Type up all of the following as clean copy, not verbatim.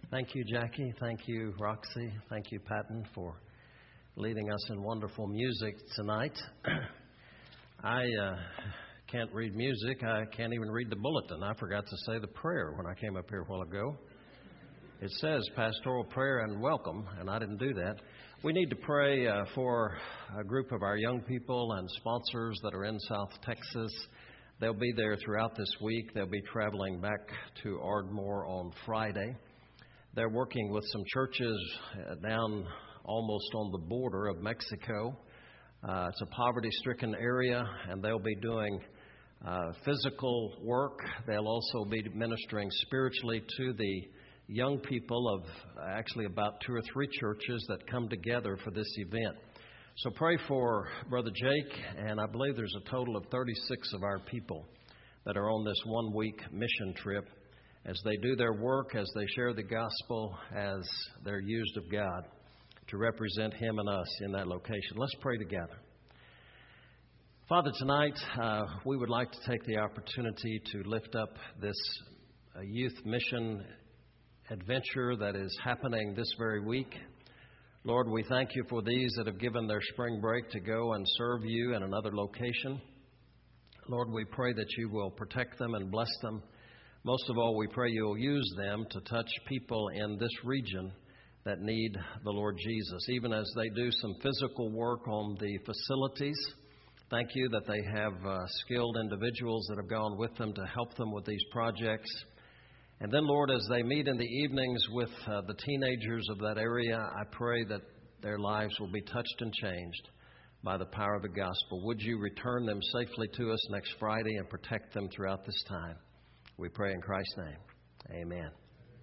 Thank you, Jackie. Thank you, Roxy. Thank you, Patton, for leading us in wonderful music tonight. I can't read music. I can't even read the bulletin. I forgot to say the prayer when I came up here a while ago. It says pastoral prayer and welcome, and I didn't do that. We need to pray for a group of our young people and sponsors that are in South Texas. They'll be there throughout this week. They'll be traveling back to Ardmore on Friday. They're working with some churches down almost on the border of Mexico. It's a poverty-stricken area, and they'll be doing physical work. They'll also be ministering spiritually to the young people of actually about 2 or 3 churches that come together for this event. So pray for Brother Jake, and I believe there's a total of 36 of our people that are on this one-week mission trip as they do their work, as they share the gospel, as they're used of God to represent Him and us in that location. Let's pray together. Father, tonight we would like to take the opportunity to lift up this youth mission adventure that is happening this very week. Lord, we thank you for these that have given their spring break to go and serve you in another location. Lord, we pray that you will protect them and bless them. Most of all, we pray you'll use them to touch people in this region that need the Lord Jesus, even as they do some physical work on the facilities. Thank you that they have skilled individuals that have gone with them to help them with these projects. And then, Lord, as they meet in the evenings with the teenagers of that area, I pray that their lives will be touched and changed by the power of the gospel. Would you return them safely to us next Friday and protect them throughout this time? We pray in Christ's name. Amen.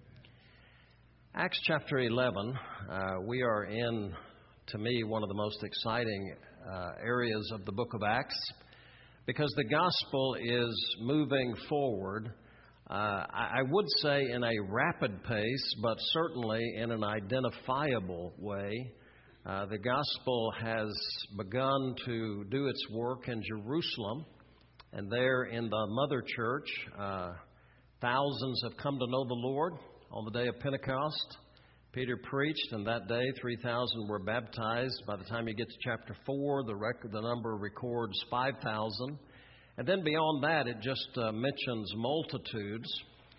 Acts chapter 11, we are in, to me, one of the most exciting areas of the book of Acts because the gospel is moving forward. I would say in a rapid pace, but certainly in an identifiable way. The gospel has begun to do its work in Jerusalem, and there in the mother church, thousands have come to know the Lord on the day of Pentecost. Peter preached, and that day 3,000 were baptized. By the time you get to chapter 4, the number records 5,000. And then beyond that, it just mentions multitudes.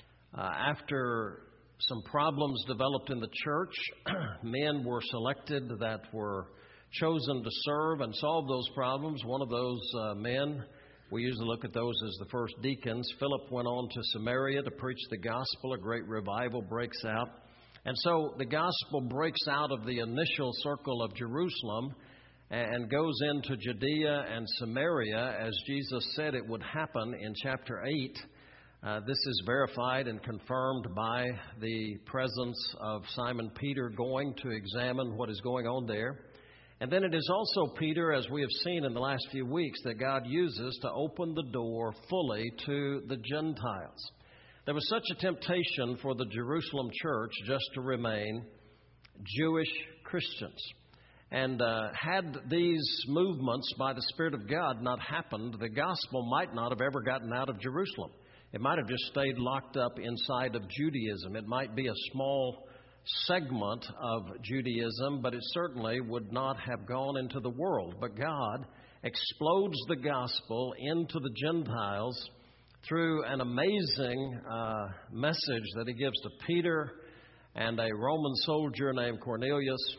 After some problems developed in the church, men were selected that were chosen to serve and solve those problems. One of those men, we usually look at those as the first deacons. Philip went on to Samaria to preach the gospel. A great revival breaks out. And so the gospel breaks out of the initial circle of Jerusalem and goes into Judea and Samaria, as Jesus said it would happen in chapter 8. This is verified and confirmed by the presence of Simon Peter going to examine what is going on there. And then it is also Peter, as we have seen in the last few weeks, that God uses to open the door fully to the Gentiles. There was such a temptation for the Jerusalem church just to remain Jewish Christians. And had these movements by the Spirit of God not happened, the gospel might not have ever gotten out of Jerusalem. It might have just stayed locked up inside of Judaism. It might be a small segment of Judaism, but it certainly would not have gone into the world. But God explodes the gospel into the Gentiles through an amazing message that He gives to Peter and a Roman soldier named Cornelius.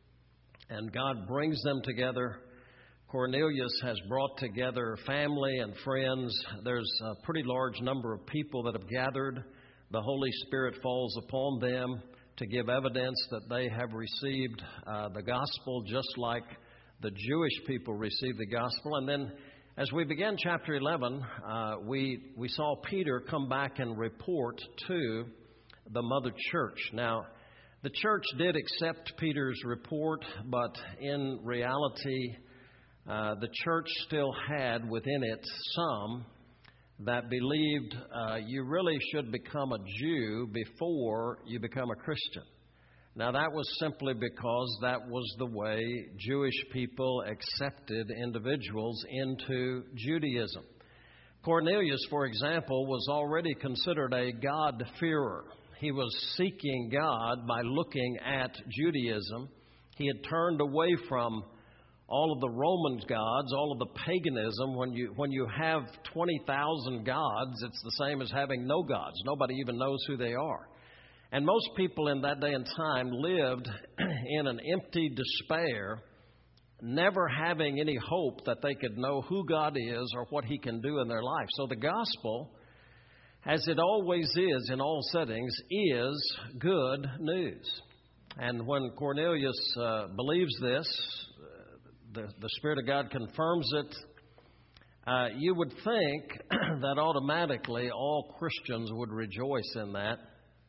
And God brings them together. Cornelius has brought together family and friends. There's a pretty large number of people that have gathered. The Holy Spirit falls upon them to give evidence that they have received the gospel just like the Jewish people received the gospel. And then as we began chapter 11, we saw Peter come back and report to the mother church. Now, the church did accept Peter's report, but in reality, the church still had within it some that believed you really should become a Jew before you become a Christian. Now, that was simply because that was the way Jewish people accepted individuals into Judaism. Cornelius, for example, was already considered a God-fearer. He was seeking God by looking at Judaism. He had turned away from all of the Roman gods, all of the paganism. When you have 20,000 gods, it's the same as having no gods. Nobody even knows who they are. And most people in that day and time lived in an empty despair, never having any hope that they could know who God is or what He can do in their life. So the gospel, as it always is in all settings, is good news. And when Cornelius believes this, the Spirit of God confirms it, you would think that automatically all Christians would rejoice in that.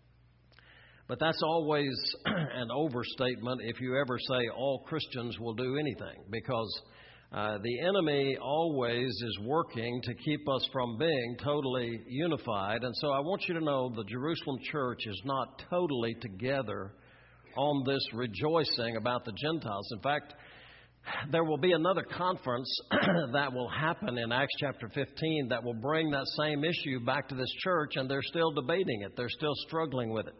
But that's always an overstatement if you ever say all Christians will do anything, because the enemy always is working to keep us from being totally unified. And so I want you to know the Jerusalem church is not totally together on this rejoicing about the Gentiles. In fact, there will be another conference that will happen in Acts chapter 15 that will bring that same issue back to this church, and they're still debating it. They're still struggling with it.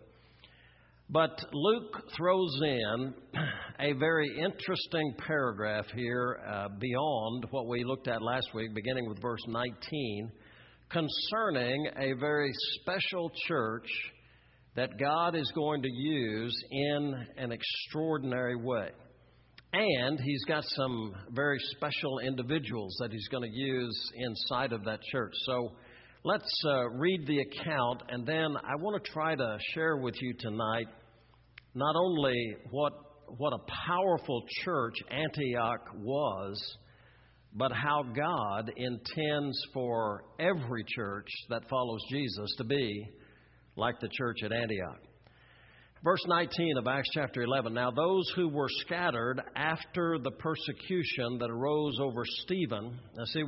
But Luke throws in a very interesting paragraph here beyond what we looked at last week, beginning with verse 19, concerning a very special church that God is going to use in an extraordinary way. And He's got some very special individuals that He's going to use inside of that church. So let's read the account, and then I want to try to share with you tonight not only what a powerful church Antioch was, but how God intends for every church that follows Jesus to be like the church at Antioch. Verse 19 of Acts chapter 11, now those who were scattered after the persecution that arose over Stephen. Now see,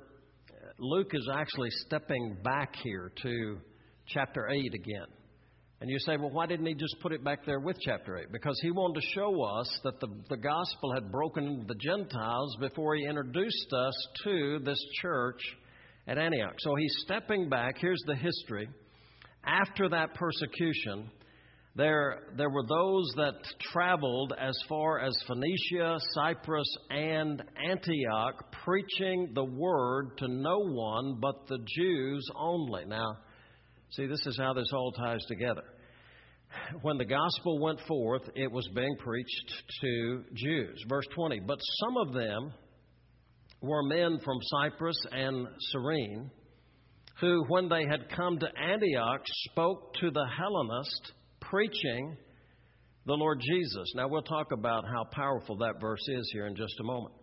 Luke is actually stepping back here to chapter 8 again. And you say, well, why didn't he just put it back there with chapter 8? Because he wanted to show us that the gospel had broken into the Gentiles before he introduced us to this church at Antioch. So he's stepping back. Here's the history. After that persecution, there were those that traveled as far as Phoenicia, Cyprus, and Antioch, preaching the word to no one but the Jews only. Now, see, this is how this all ties together. When the gospel went forth, it was being preached to Jews. Verse 20, but some of them were men from Cyprus and Cyrene, who, when they had come to Antioch, spoke to the Hellenists, preaching the Lord Jesus. Now, we'll talk about how powerful that verse is here in just a moment.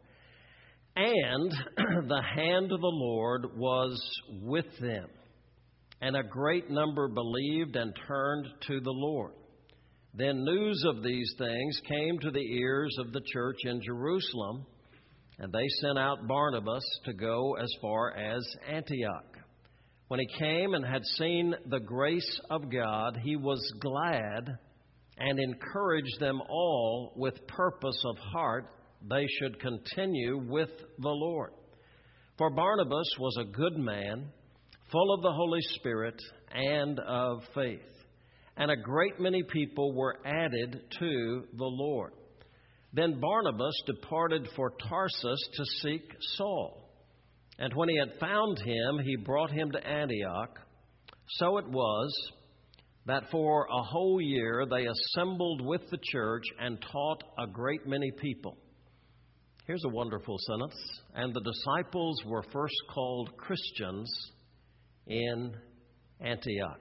And the hand of the Lord was with them, and a great number believed and turned to the Lord. Then news of these things came to the ears of the church in Jerusalem, and they sent out Barnabas to go as far as Antioch. When he came and had seen the grace of God, he was glad and encouraged them all with purpose of heart they should continue with the Lord. For Barnabas was a good man, full of the Holy Spirit and of faith. And a great many people were added to the Lord. Then Barnabas departed for Tarsus to seek Saul. And when he had found him, he brought him to Antioch. So it was that for a whole year they assembled with the church and taught a great many people. Here's a wonderful sentence. And the disciples were first called Christians in Antioch.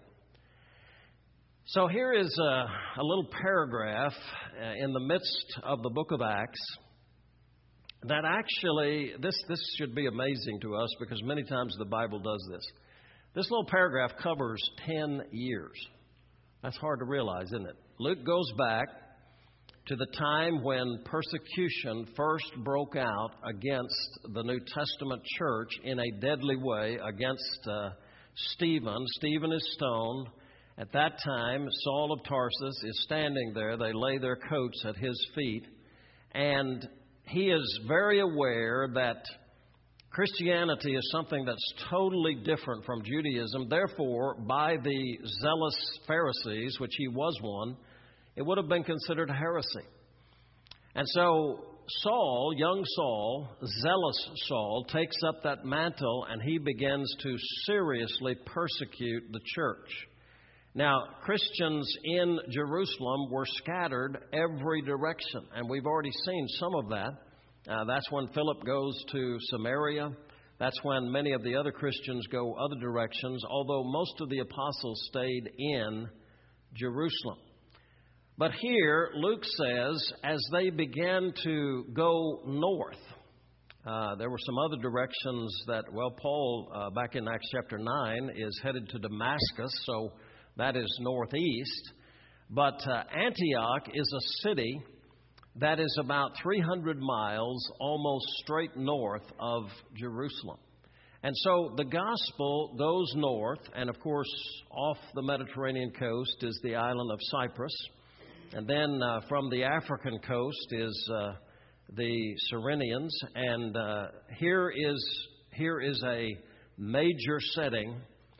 So here is a little paragraph in the midst of the book of Acts that actually, this should be amazing to us because many times the Bible does this. This little paragraph covers 10 years. That's hard to realize, isn't it? Luke goes back to the time when persecution first broke out against the New Testament church in a deadly way against Stephen. Stephen is stoned. At that time, Saul of Tarsus is standing there. They lay their coats at his feet. And he is very aware that Christianity is something that's totally different from Judaism. Therefore, by the zealous Pharisees, which he was one, it would have been considered heresy. And so Saul, young Saul, zealous Saul, takes up that mantle and he begins to seriously persecute the church. Now, Christians in Jerusalem were scattered every direction, and we've already seen some of that. That's when Philip goes to Samaria. That's when many of the other Christians go other directions, although most of the apostles stayed in Jerusalem. But here, Luke says, as they began to go north, there were some other directions that, Paul, back in Acts chapter 9, is headed to Damascus, so that is northeast. But Antioch is a city that is about 300 miles almost straight north of Jerusalem. And so the gospel goes north, and of course, off the Mediterranean coast is the island of Cyprus. And then from the African coast is the Cyrenians. And here is a major setting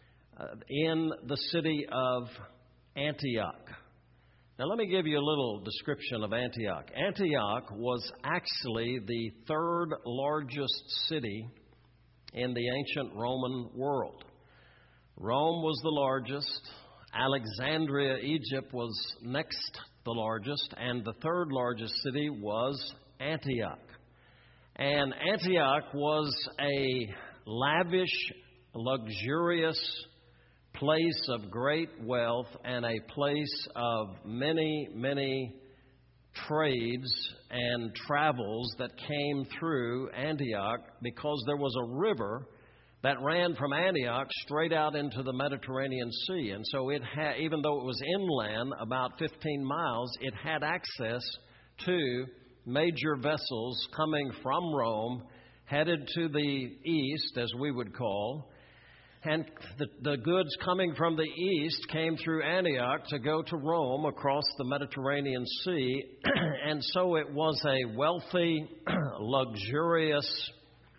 in the city of Antioch. Now, let me give you a little description of Antioch. Antioch was actually the third largest city in the ancient Roman world. Rome was the largest. Alexandria, Egypt, was next the largest. And the third largest city was Antioch. And Antioch was a lavish, luxurious place of great wealth and a place of many, many trades and travels that came through Antioch, because there was a river that ran from Antioch straight out into the Mediterranean Sea. And so it had, even though it was inland about 15 miles, it had access to major vessels coming from Rome, headed to the east, as we would call. And the goods coming from the east came through Antioch to go to Rome across the Mediterranean Sea. And so it was a wealthy, luxurious,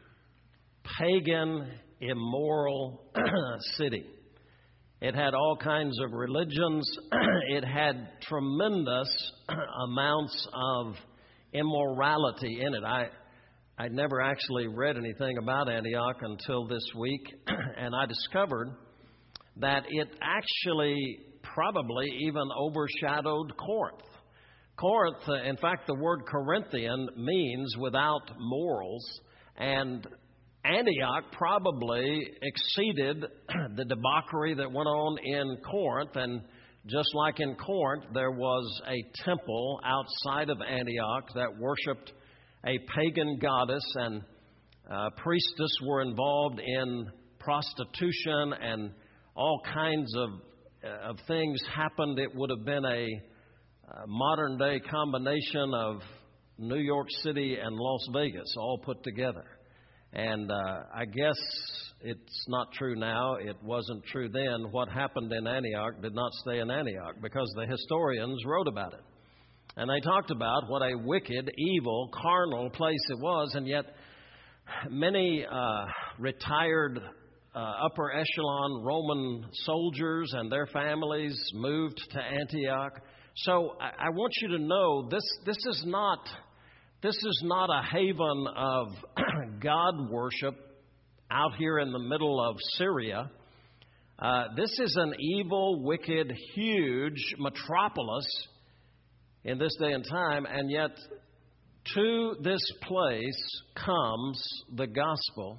pagan, immoral city. It had all kinds of religions. It had tremendous amounts of immorality in it. I never actually read anything about Antioch until this week, and I discovered that it actually probably even overshadowed Corinth. Corinth, in fact, the word Corinthian means without morals, and Antioch probably exceeded the debauchery that went on in Corinth. And just like in Corinth, there was a temple outside of Antioch that worshiped a pagan goddess, and priestess were involved in prostitution, and all kinds of things happened. It would have been a modern-day combination of New York City and Las Vegas all put together. And I guess it's not true now. It wasn't true then. What happened in Antioch did not stay in Antioch, because the historians wrote about it. And they talked about what a wicked, evil, carnal place it was, and yet many retired upper echelon Roman soldiers and their families moved to Antioch. So I want you to know this is not a haven of God worship out here in the middle of Syria. This is an evil, wicked, huge metropolis in this day and time, and yet to this place comes the gospel.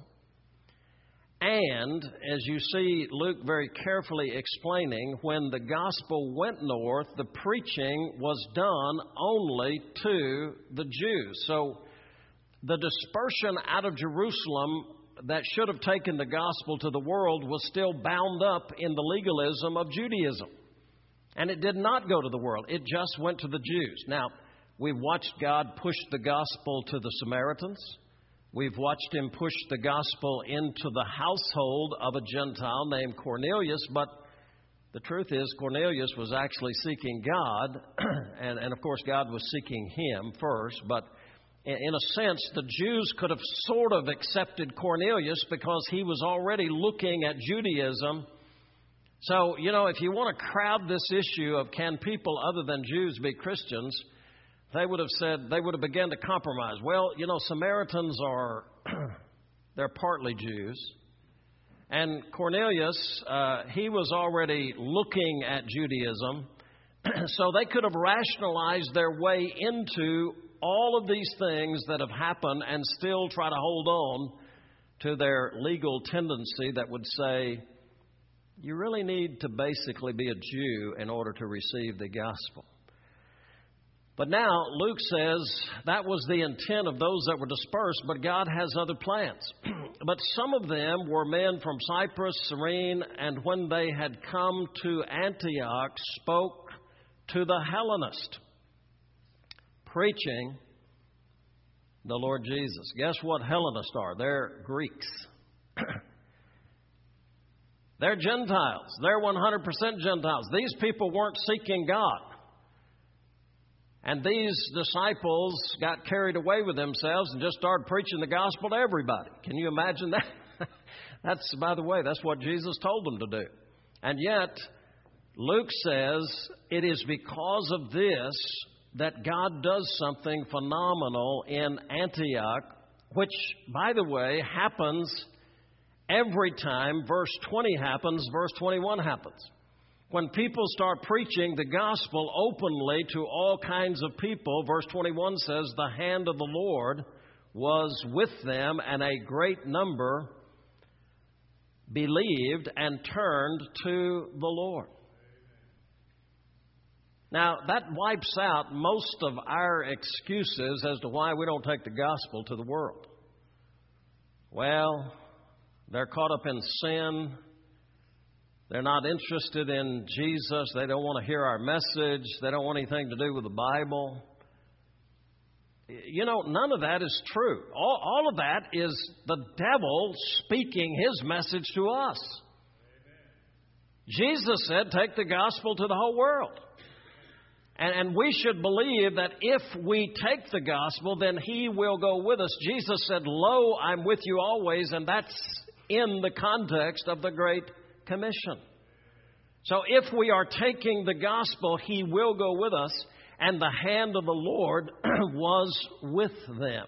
And as you see Luke very carefully explaining, when the gospel went north, the preaching was done only to the Jews. So the dispersion out of Jerusalem that should have taken the gospel to the world was still bound up in the legalism of Judaism. And it did not go to the world. It just went to the Jews. Now, we've watched God push the gospel to the Samaritans. We've watched him push the gospel into the household of a Gentile named Cornelius. But the truth is, Cornelius was actually seeking God. And of course, God was seeking him first. But in a sense, the Jews could have sort of accepted Cornelius because he was already looking at Judaism. So, if you want to crowd this issue of can people other than Jews be Christians, they would have begun to compromise. Well, Samaritans they're partly Jews. And Cornelius, he was already looking at Judaism. So they could have rationalized their way into all of these things that have happened and still try to hold on to their legal tendency that would say, you really need to basically be a Jew in order to receive the gospel. But now Luke says that was the intent of those that were dispersed, but God has other plans. But some of them were men from Cyprus, Cyrene, and when they had come to Antioch, spoke to the Hellenist, preaching the Lord Jesus. Guess what Hellenists are? They're Greeks. They're Gentiles. They're 100% Gentiles. These people weren't seeking God. And these disciples got carried away with themselves and just started preaching the gospel to everybody. Can you imagine that? By the way, that's what Jesus told them to do. And yet, Luke says it is because of this that God does something phenomenal in Antioch, which, by the way, happens every time verse 20 happens, verse 21 happens. When people start preaching the gospel openly to all kinds of people, verse 21 says, the hand of the Lord was with them, and a great number believed and turned to the Lord. Now, that wipes out most of our excuses as to why we don't take the gospel to the world. Well, they're caught up in sin. They're not interested in Jesus. They don't want to hear our message. They don't want anything to do with the Bible. None of that is true. All of that is the devil speaking his message to us. Amen. Jesus said, take the gospel to the whole world. And we should believe that if we take the gospel, then He will go with us. Jesus said, lo, I'm with you always, and that's in the context of the Great Commission. So if we are taking the gospel, He will go with us, and the hand of the Lord was with them.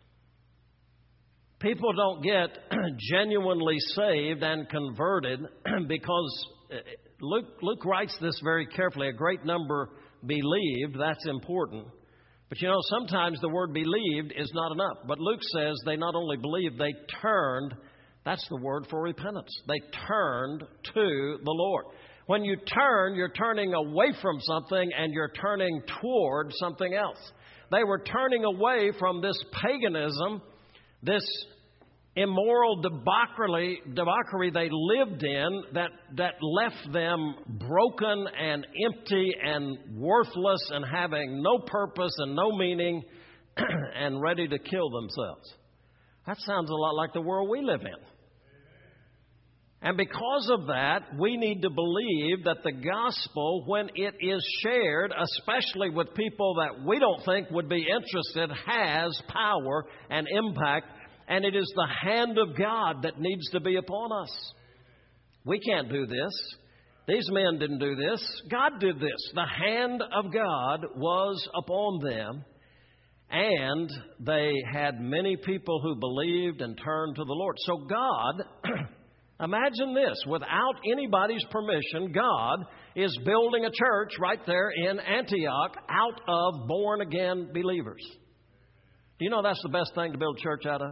People don't get genuinely saved and converted because Luke writes this very carefully. A great number believed. That's important. But sometimes the word believed is not enough. But Luke says they not only believed, they turned. That's the word for repentance. They turned to the Lord. When you turn, you're turning away from something and you're turning toward something else. They were turning away from this paganism, this immoral debauchery they lived in that left them broken and empty and worthless and having no purpose and no meaning and ready to kill themselves. That sounds a lot like the world we live in. And because of that, we need to believe that the gospel, when it is shared, especially with people that we don't think would be interested, has power and impact. And it is the hand of God that needs to be upon us. We can't do this. These men didn't do this. God did this. The hand of God was upon them. And they had many people who believed and turned to the Lord. So God, imagine this. Without anybody's permission, God is building a church right there in Antioch out of born-again believers. Do you know that's the best thing to build a church out of?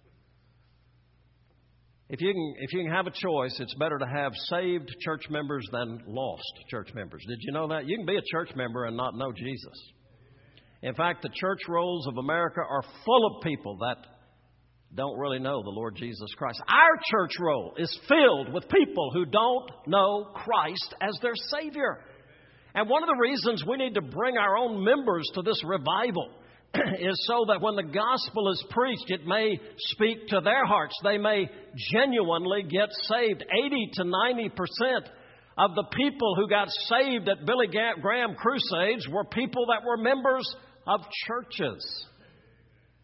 If you can have a choice, it's better to have saved church members than lost church members. Did you know that? You can be a church member and not know Jesus. In fact, the church rolls of America are full of people that don't really know the Lord Jesus Christ. Our church roll is filled with people who don't know Christ as their Savior. And one of the reasons we need to bring our own members to this revival is so that when the gospel is preached, it may speak to their hearts. They may genuinely get saved. 80 to 90% of the people who got saved at Billy Graham crusades were people that were members of churches.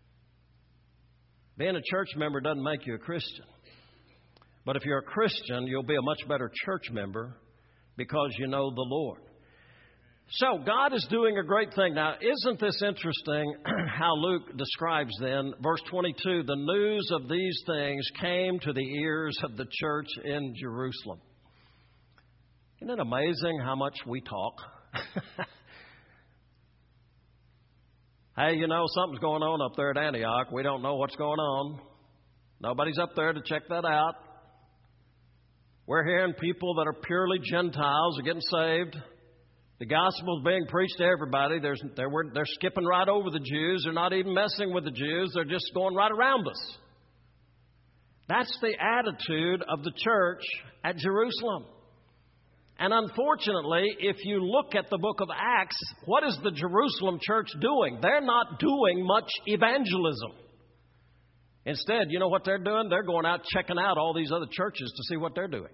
Being a church member doesn't make you a Christian. But if you're a Christian, you'll be a much better church member because you know the Lord. So God is doing a great thing. Now, isn't this interesting how Luke describes then, verse 22, the news of these things came to the ears of the church in Jerusalem. Isn't it amazing how much we talk? Hey, you know, something's going on up there at Antioch. We don't know what's going on. Nobody's up there to check that out. We're hearing people that are purely Gentiles are getting saved. The gospel is being preached to everybody. They're skipping right over the Jews. They're not even messing with the Jews. They're just going right around us. That's the attitude of the church at Jerusalem. And unfortunately, if you look at the book of Acts, what is the Jerusalem church doing? They're not doing much evangelism. Instead, you know what they're doing? They're going out checking out all these other churches to see what they're doing.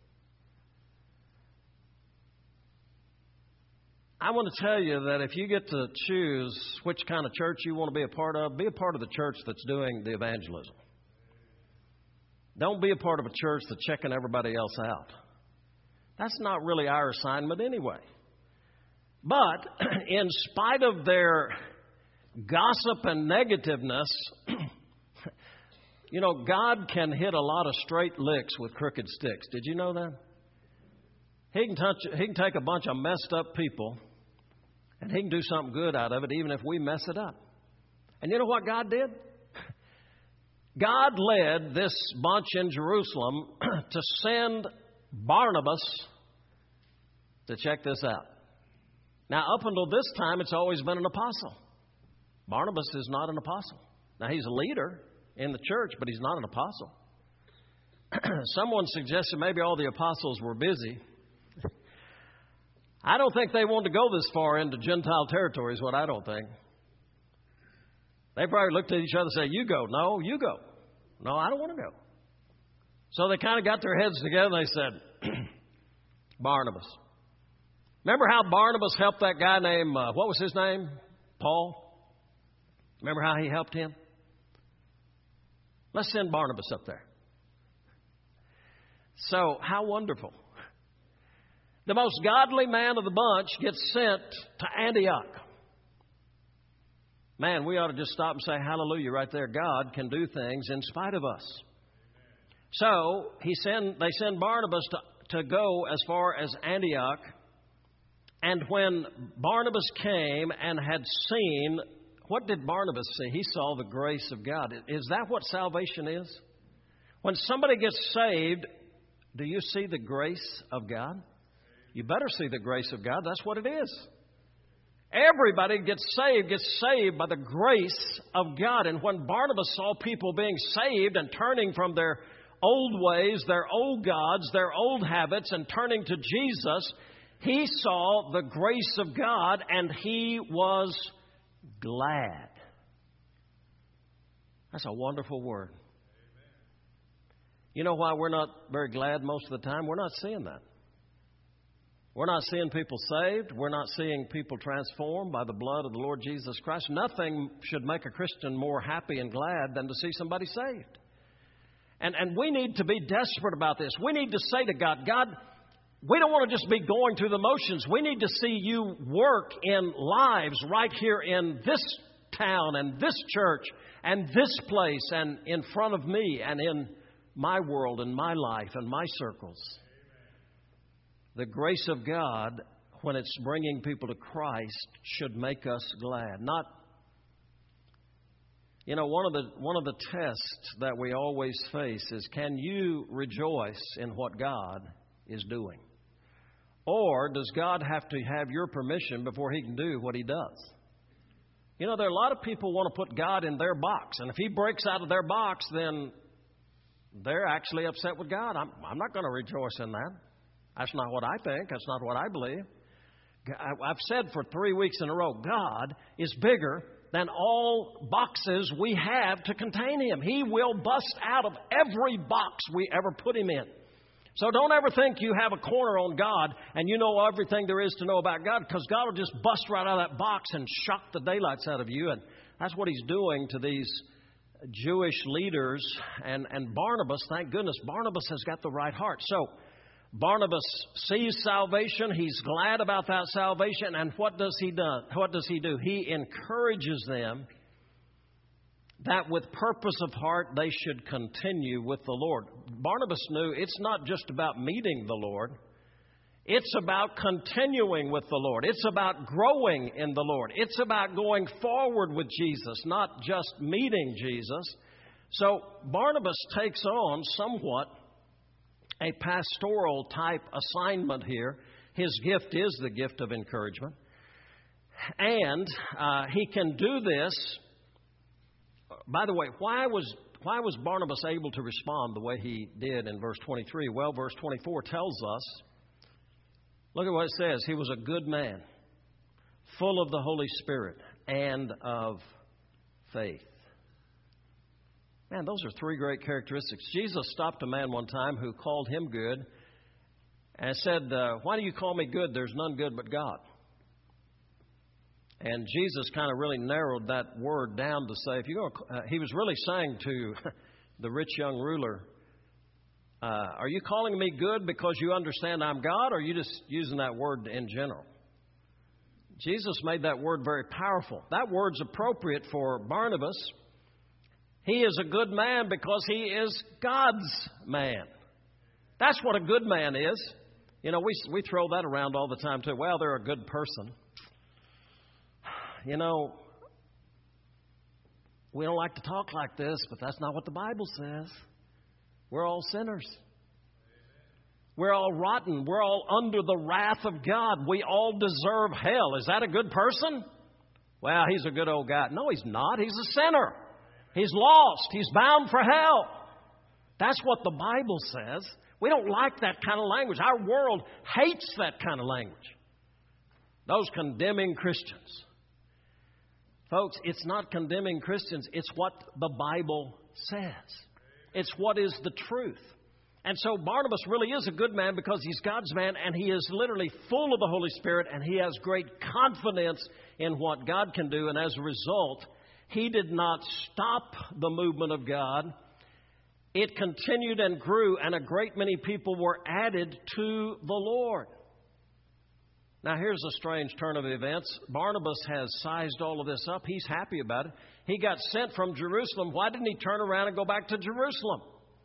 I want to tell you that if you get to choose which kind of church you want to be a part of the church that's doing the evangelism. Don't be a part of a church that's checking everybody else out. That's not really our assignment anyway. But in spite of their gossip and negativeness, you know, God can hit a lot of straight licks with crooked sticks. Did you know that? He can take a bunch of messed up people and He can do something good out of it, even if we mess it up. And you know what God did? God led this bunch in Jerusalem to send Barnabas to check this out. Now, up until this time, it's always been an apostle. Barnabas is not an apostle. Now, he's a leader in the church, but he's not an apostle. Someone suggested maybe all the apostles were busy. I don't think they wanted to go this far into Gentile territories, what I don't think. They probably looked at each other and said, you go. No, you go. No, I don't want to go. So they kind of got their heads together and they said, Barnabas. Remember how Barnabas helped that guy named, what was his name? Paul? Remember how he helped him? Let's send Barnabas up there. So, how wonderful. The most godly man of the bunch gets sent to Antioch. Man, we ought to just stop and say hallelujah right there. God can do things in spite of us. So they send Barnabas to go as far as Antioch. And when Barnabas came and had seen, what did Barnabas see? He saw the grace of God. Is that what salvation is? When somebody gets saved, do you see the grace of God? You better see the grace of God. That's what it is. Everybody gets saved by the grace of God. And when Barnabas saw people being saved and turning from their old ways, their old gods, their old habits, and turning to Jesus, he saw the grace of God and he was glad. That's a wonderful word. You know why we're not very glad most of the time? We're not seeing that. We're not seeing people saved. We're not seeing people transformed by the blood of the Lord Jesus Christ. Nothing should make a Christian more happy and glad than to see somebody saved. And we need to be desperate about this. We need to say to God, God, we don't want to just be going through the motions. We need to see you work in lives right here in this town and this church and this place and in front of me and in my world and my life and my circles. The grace of God, when it's bringing people to Christ, should make us glad. Not, you know, one of the tests that we always face is, can you rejoice in what God is doing? Or does God have to have your permission before He can do what He does? You know, there are a lot of people who want to put God in their box. And if He breaks out of their box, then they're actually upset with God. I'm not going to rejoice in that. That's not what I think. That's not what I believe. I've said for 3 weeks in a row, God is bigger than all boxes we have to contain Him. He will bust out of every box we ever put Him in. So don't ever think you have a corner on God and you know everything there is to know about God, because God will just bust right out of that box and shock the daylights out of you. And that's what He's doing to these Jewish leaders, and Barnabas, thank goodness, Barnabas has got the right heart. So Barnabas sees salvation. He's glad about that salvation. And what does he do? He encourages them that with purpose of heart they should continue with the Lord. Barnabas knew it's not just about meeting the Lord. It's about continuing with the Lord. It's about growing in the Lord. It's about going forward with Jesus, not just meeting Jesus. So Barnabas takes on somewhat a pastoral type assignment here. His gift is the gift of encouragement. And he can do this. By the way, why was Barnabas able to respond the way he did in verse 23? Well, verse 24 tells us, look at what it says. He was a good man, full of the Holy Spirit and of faith. Man, those are three great characteristics. Jesus stopped a man one time who called him good and said, why do you call me good? There's none good but God. And Jesus kind of really narrowed that word down to say, if you're going he was really saying to the rich young ruler, are you calling me good because you understand I'm God, or are you just using that word in general? Jesus made that word very powerful. That word's appropriate for Barnabas. He is a good man because he is God's man. That's what a good man is. You know, we throw that around all the time too. Well, they're a good person. You know, we don't like to talk like this, but that's not what the Bible says. We're all sinners. We're all rotten. We're all under the wrath of God. We all deserve hell. Is that a good person? Well, he's a good old guy. No, he's not. He's a sinner. He's lost. He's bound for hell. That's what the Bible says. We don't like that kind of language. Our world hates that kind of language. Those condemning Christians. Folks, it's not condemning Christians. It's what the Bible says. It's what is the truth. And so Barnabas really is a good man because he's God's man, and he is literally full of the Holy Spirit, and he has great confidence in what God can do. And as a result, he did not stop the movement of God. It continued and grew, and a great many people were added to the Lord. Now, here's a strange turn of events. Barnabas has sized all of this up. He's happy about it. He got sent from Jerusalem. Why didn't he turn around and go back to Jerusalem?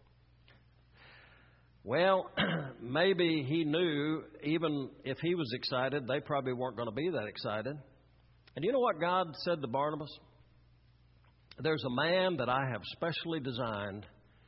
Well, maybe he knew even if he was excited, they probably weren't going to be that excited. And you know what God said to Barnabas? There's a man that I have specially designed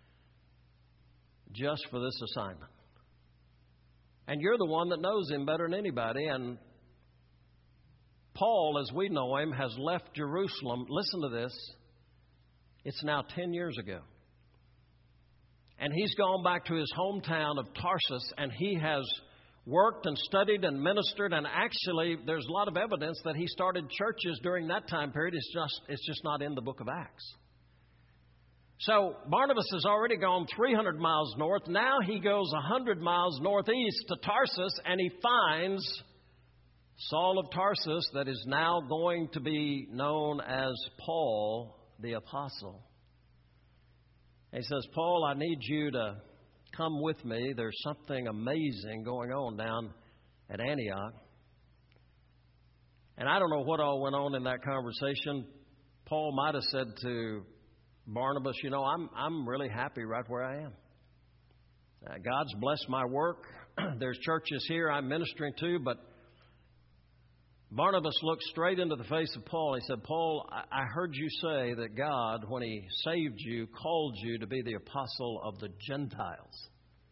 just for this assignment. And you're the one that knows him better than anybody. And Paul, as we know him, has left Jerusalem. Listen to this. It's now 10 years ago. And he's gone back to his hometown of Tarsus, and he has worked and studied and ministered. And actually, there's a lot of evidence that he started churches during that time period. It's just not in the book of Acts. So Barnabas has already gone 300 miles north. Now he goes 100 miles northeast to Tarsus, and he finds Saul of Tarsus, that is now going to be known as Paul the Apostle. He says, Paul, I need you to come with me. There's something amazing going on down at Antioch. And I don't know what all went on in that conversation. Paul might have said to Barnabas, you know, I'm really happy right where I am. God's blessed my work. There's churches here I'm ministering to, but Barnabas looked straight into the face of Paul. He said, Paul, I heard you say that God, when he saved you, called you to be the apostle of the Gentiles.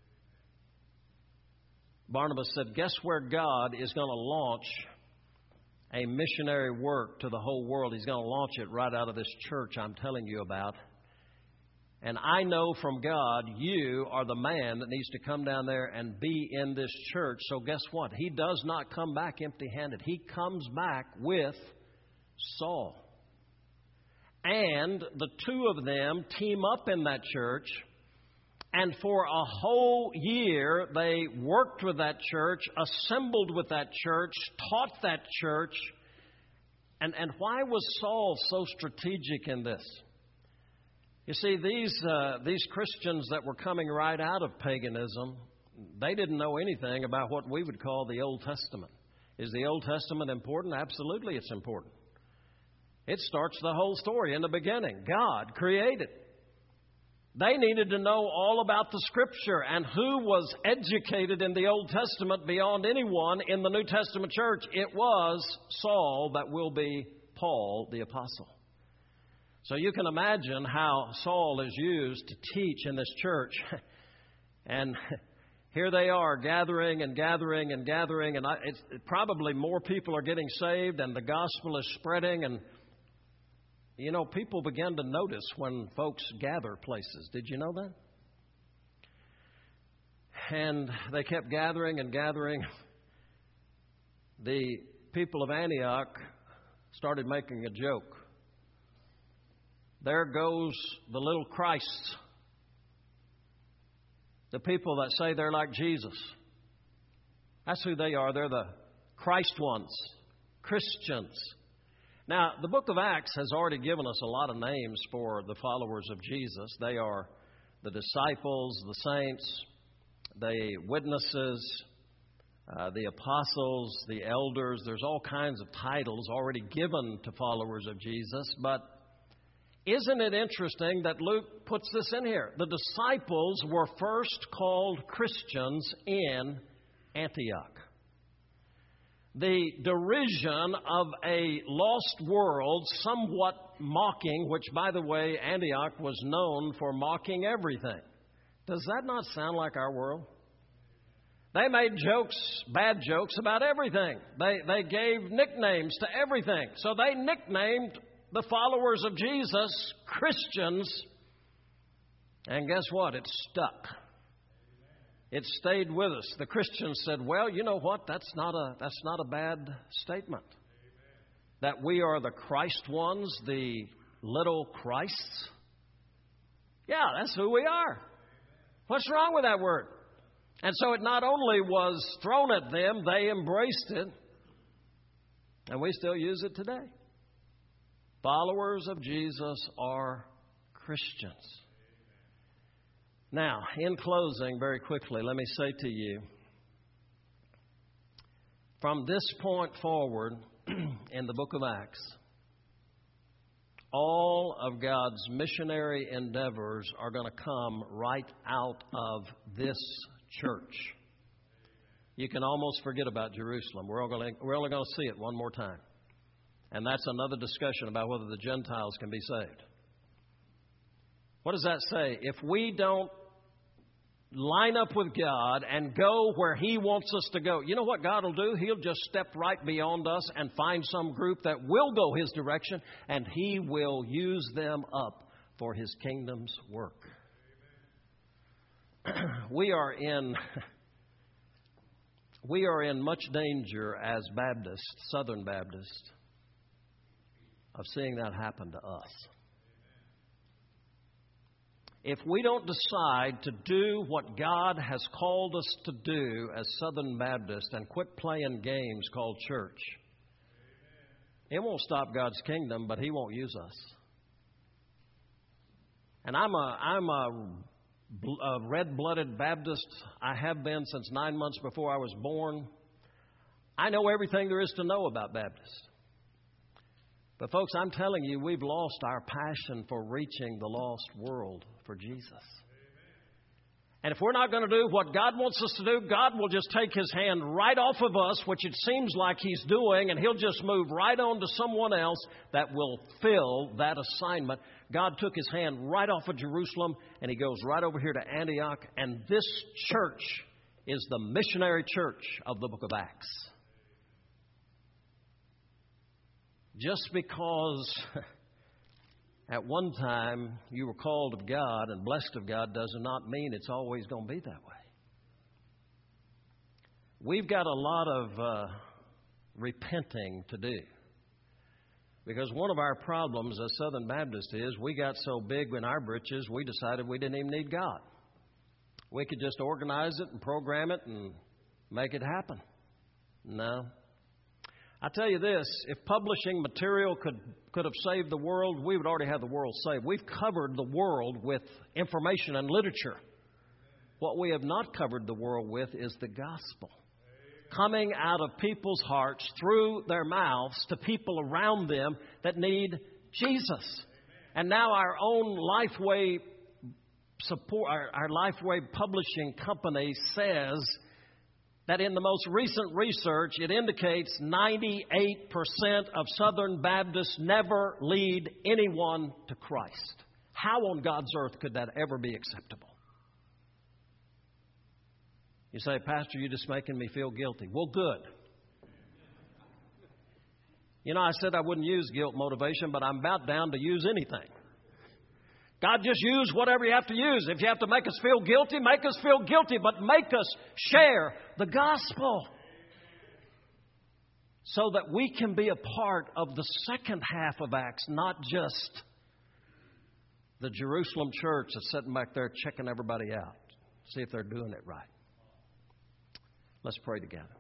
Barnabas said, guess where God is going to launch a missionary work to the whole world? He's going to launch it right out of this church I'm telling you about. And I know from God, you are the man that needs to come down there and be in this church. So guess what? He does not come back empty-handed. He comes back with Saul. And the two of them team up in that church. And for a whole year, they worked with that church, assembled with that church, taught that church. And why was Saul so strategic in this? You see, these Christians that were coming right out of paganism, they didn't know anything about what we would call the Old Testament. Is the Old Testament important? Absolutely, it's important. It starts the whole story in the beginning. God created. They needed to know all about the Scripture, and who was educated in the Old Testament beyond anyone in the New Testament church? It was Saul, that will be Paul the Apostle. So you can imagine how Saul is used to teach in this church. And here they are gathering and gathering and gathering, and probably more people are getting saved, and the gospel is spreading. And you know, people begin to notice when folks gather places. Did you know that? And they kept gathering and gathering. The people of Antioch started making a joke. There goes the little Christs. The people that say they're like Jesus. That's who they are. They're the Christ ones, Christians. Now, the book of Acts has already given us a lot of names for the followers of Jesus. They are the disciples, the saints, the witnesses, the apostles, the elders. There's all kinds of titles already given to followers of Jesus. But isn't it interesting that Luke puts this in here? The disciples were first called Christians in Antioch. The derision of a lost world, somewhat mocking, which, by the way, Antioch was known for mocking everything. Does that not sound like our world? They made jokes, bad jokes about everything. They gave nicknames to everything. So they nicknamed the followers of Jesus Christians. And guess what? It stuck. It stayed with us. The Christians said, well, you know what? That's not a bad statement. That we are the Christ ones, the little Christs. Yeah, that's who we are. What's wrong with that word? And so it not only was thrown at them, they embraced it. And we still use it today. Followers of Jesus are Christians. Now, in closing, very quickly, let me say to you, from this point forward in the book of Acts, all of God's missionary endeavors are going to come right out of this church. You can almost forget about Jerusalem. We're only going to see it one more time. And that's another discussion about whether the Gentiles can be saved. What does that say? If we don't line up with God and go where He wants us to go, you know what God will do? He'll just step right beyond us and find some group that will go His direction, and He will use them up for His kingdom's work. We are in much danger as Baptists, Southern Baptists, of seeing that happen to us. If we don't decide to do what God has called us to do as Southern Baptists and quit playing games called church, it won't stop God's kingdom, but He won't use us. And I'm a red-blooded Baptist. I have been since 9 months before I was born. I know everything there is to know about Baptists. But folks, I'm telling you, we've lost our passion for reaching the lost world for Jesus. And if we're not going to do what God wants us to do, God will just take His hand right off of us, which it seems like He's doing, and He'll just move right on to someone else that will fill that assignment. God took His hand right off of Jerusalem, and He goes right over here to Antioch, and this church is the missionary church of the book of Acts. Just because at one time you were called of God and blessed of God does not mean it's always going to be that way. We've got a lot of repenting to do. Because one of our problems as Southern Baptists is we got so big in our britches, we decided we didn't even need God. We could just organize it and program it and make it happen. No. I tell you this, if publishing material could have saved the world, we would already have the world saved. We've covered the world with information and literature. What we have not covered the world with is the gospel. Coming out of people's hearts through their mouths to people around them that need Jesus. And now our own Lifeway support, our Lifeway publishing company says that in the most recent research, it indicates 98% of Southern Baptists never lead anyone to Christ. How on God's earth could that ever be acceptable? You say, Pastor, you're just making me feel guilty. Well, good. You know, I said I wouldn't use guilt motivation, but I'm about down to use anything. God, just use whatever you have to use. If you have to make us feel guilty, make us feel guilty, but make us share the gospel so that we can be a part of the second half of Acts, not just the Jerusalem church that's sitting back there checking everybody out, see if they're doing it right. Let's pray together.